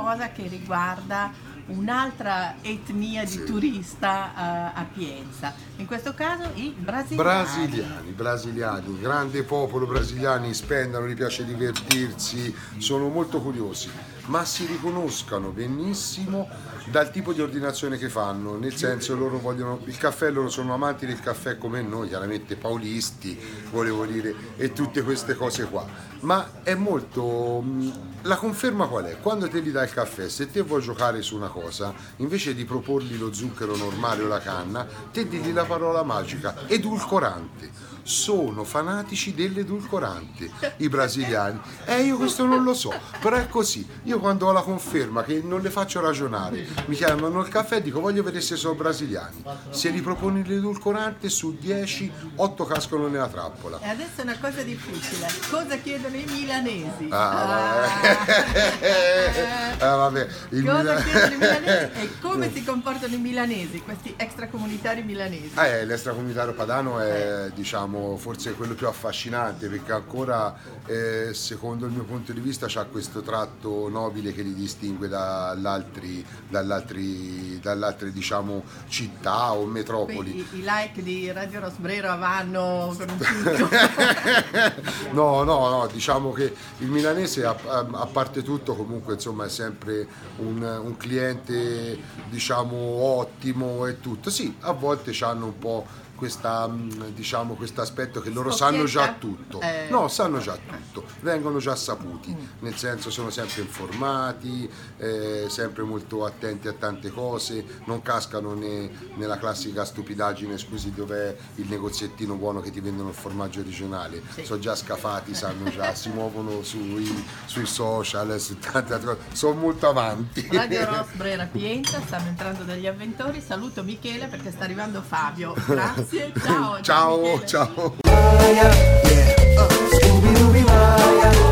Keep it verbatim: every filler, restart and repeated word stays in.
cosa che riguarda un'altra etnia di sì. turista uh, a Pienza, in questo caso i brasiliani. Brasiliani, brasiliani, grande popolo brasiliani, spendono, gli piace divertirsi, sono molto curiosi, ma si riconoscano benissimo dal tipo di ordinazione che fanno, nel senso loro vogliono il caffè, loro sono amanti del caffè come noi, chiaramente paulisti, volevo dire, e tutte queste cose qua, ma è molto... La conferma qual è? Quando te gli dai il caffè, se te vuoi giocare su una cosa, invece di proporgli lo zucchero normale o la canna, te digli la parola magica, edulcorante. Sono fanatici dell'edulcorante i brasiliani, e io questo non lo so, però è così. Io quando ho la conferma, che non le faccio ragionare, mi chiamano il caffè e dico voglio vedere se sono brasiliani, se gli proponi l'edulcorante su dieci, otto cascano nella trappola. E adesso è una cosa difficile, cosa chiedono i milanesi? Ah, Ah. ah, vabbè. Il Cosa Milan... chiedono i milanesi e come si comportano i milanesi, questi extracomunitari milanesi? Eh, l'extracomunitario padano è, diciamo, forse quello più affascinante, perché ancora, eh, secondo il mio punto di vista, c'ha questo tratto nobile che li distingue dall'altri, dall'altri, dall'altre, diciamo, città o metropoli. Quindi i, i like di Radio Rosbrera vanno per un picco. No, no, no, diciamo che il milanese, a, a, a parte tutto, comunque, insomma, è sempre un, un cliente, diciamo, ottimo e tutto. Sì, a volte c'hanno un po' questa, diciamo, questo aspetto che loro sanno già tutto. Eh. No, sanno già tutto, vengono già saputi, nel senso sono sempre informati, eh, sempre molto attenti a tante cose, non cascano né nella classica stupidaggine, scusi, dov'è il negoziettino buono che ti vendono il formaggio regionale, sì. Sono già scafati, sanno già, si muovono sui, sui social, su tante altre cose, sono molto avanti. Radio Rosbrera Pienza, stanno entrando degli avventori, saluto Michele perché sta arrivando Fabio, grazie. Ciao, ciao, Michele. ciao.